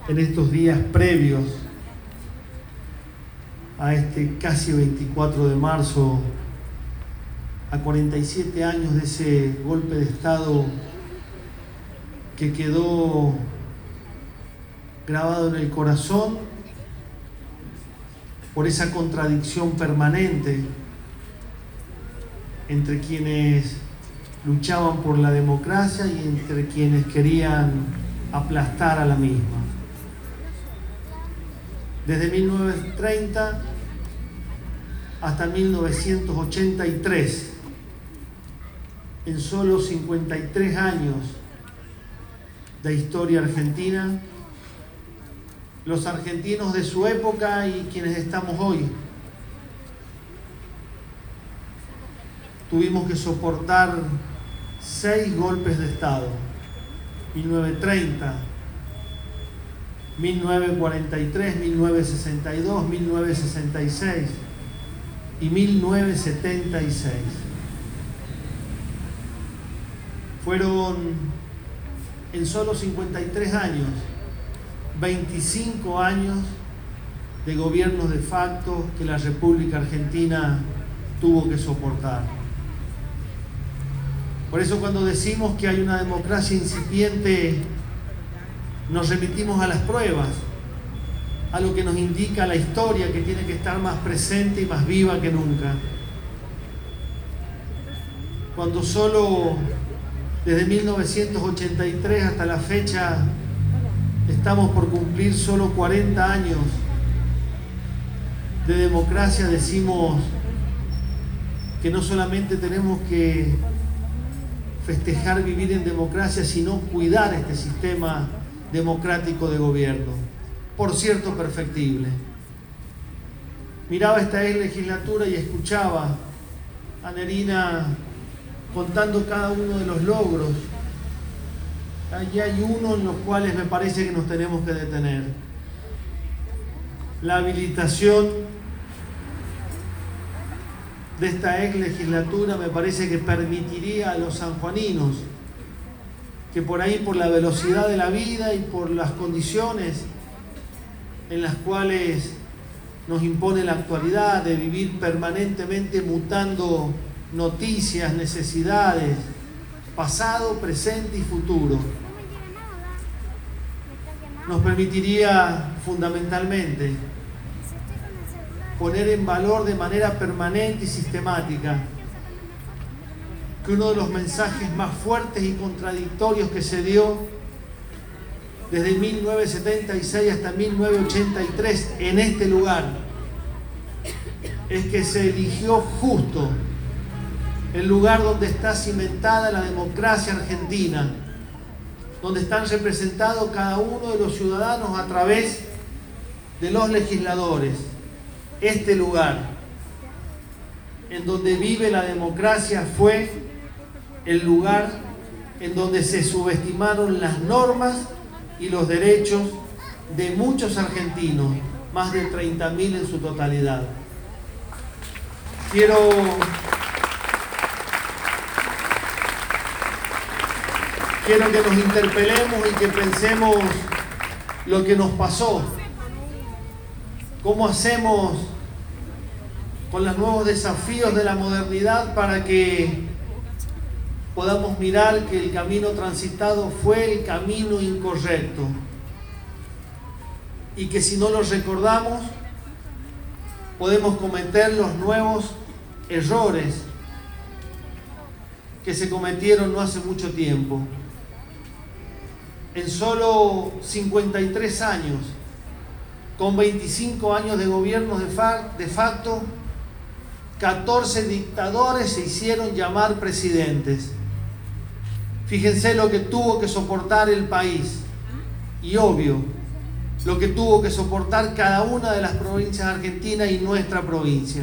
en estos días previos a este casi 24 de marzo, a 47 años de ese golpe de Estado que quedó grabado en el corazón por esa contradicción permanente entre quienes luchaban por la democracia y entre quienes querían aplastar a la misma. Desde 1930 hasta 1983, en solo 53 años de historia argentina, los argentinos de su época y quienes estamos hoy tuvimos que soportar 6 golpes de Estado: 1930, 1943, 1962, 1966 y 1976. Fueron en solo 53 años, 25 años de gobiernos de facto que la República Argentina tuvo que soportar. Por eso cuando decimos que hay una democracia incipiente, nos remitimos a las pruebas, a lo que nos indica la historia, que tiene que estar más presente y más viva que nunca. Cuando solo desde 1983 hasta la fecha estamos por cumplir solo 40 años de democracia, decimos que no solamente tenemos que festejar vivir en democracia, sino cuidar este sistema democrático de gobierno, por cierto perfectible. Miraba esta legislatura y escuchaba a Nerina contando cada uno de los logros. Allí hay uno en los cuales me parece que nos tenemos que detener: la habilitación de esta ex legislatura. Me parece que permitiría a los sanjuaninos que por ahí, por la velocidad de la vida y por las condiciones en las cuales nos impone la actualidad de vivir permanentemente mutando noticias, necesidades, pasado, presente y futuro, nos permitiría fundamentalmente poner en valor de manera permanente y sistemática que uno de los mensajes más fuertes y contradictorios que se dio desde 1976 hasta 1983 en este lugar es que se eligió justo el lugar donde está cimentada la democracia argentina, donde están representados cada uno de los ciudadanos a través de los legisladores. Este lugar en donde vive la democracia fue el lugar en donde se subestimaron las normas y los derechos de muchos argentinos, más de 30.000 en su totalidad. Quiero que nos interpelemos y que pensemos lo que nos pasó. ¿Cómo hacemos con los nuevos desafíos de la modernidad para que podamos mirar que el camino transitado fue el camino incorrecto? Y que si no lo recordamos, podemos cometer los nuevos errores que se cometieron no hace mucho tiempo. En solo 53 años, con 25 años de gobiernos de facto, 14 dictadores se hicieron llamar presidentes. Fíjense lo que tuvo que soportar el país y, obvio, lo que tuvo que soportar cada una de las provincias argentinas y nuestra provincia.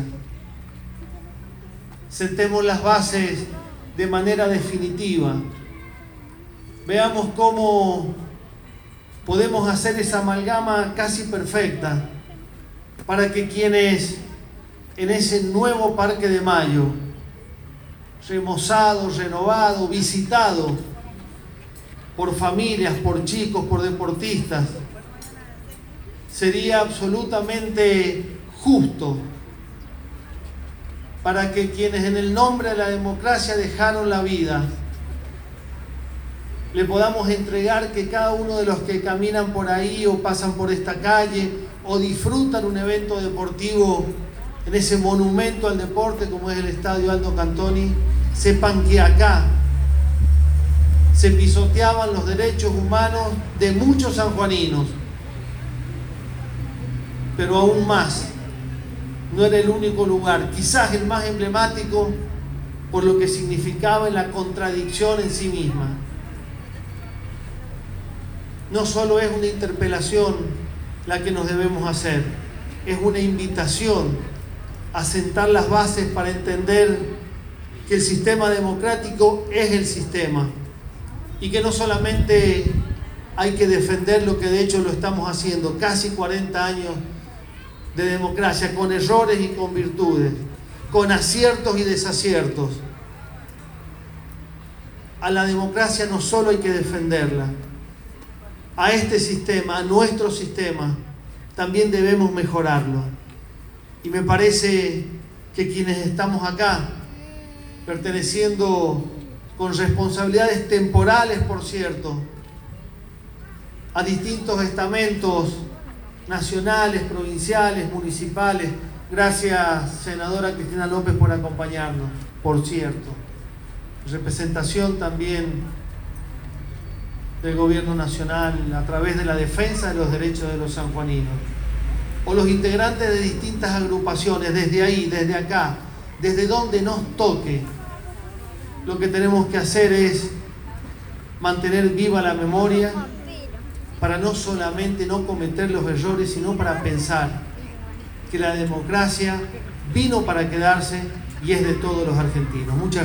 Sentemos las bases de manera definitiva. Veamos cómo podemos hacer esa amalgama casi perfecta para que quienes en ese nuevo Parque de Mayo, remozado, renovado, visitado por familias, por chicos, por deportistas, sería absolutamente justo para que quienes en el nombre de la democracia dejaron la vida, le podamos entregar que cada uno de los que caminan por ahí o pasan por esta calle o disfrutan un evento deportivo en ese monumento al deporte como es el Estadio Aldo Cantoni, sepan que acá se pisoteaban los derechos humanos de muchos sanjuaninos, pero aún más, no era el único lugar, quizás el más emblemático por lo que significaba en la contradicción en sí misma. No solo es una interpelación la que nos debemos hacer, es una invitación a sentar las bases para entender que el sistema democrático es el sistema y que no solamente hay que defender lo que de hecho lo estamos haciendo, casi 40 años de democracia, con errores y con virtudes, con aciertos y desaciertos. A la democracia no solo hay que defenderla, a este sistema, a nuestro sistema, también debemos mejorarlo. Y me parece que quienes estamos acá, perteneciendo con responsabilidades temporales, por cierto, a distintos estamentos nacionales, provinciales, municipales. Gracias, senadora Cristina López, por acompañarnos, por cierto. Representación también del Gobierno Nacional a través de la defensa de los derechos de los sanjuaninos. O los integrantes de distintas agrupaciones, desde ahí, desde acá, desde donde nos toque. Lo que tenemos que hacer es mantener viva la memoria para no solamente no cometer los errores, sino para pensar que la democracia vino para quedarse y es de todos los argentinos. Muchas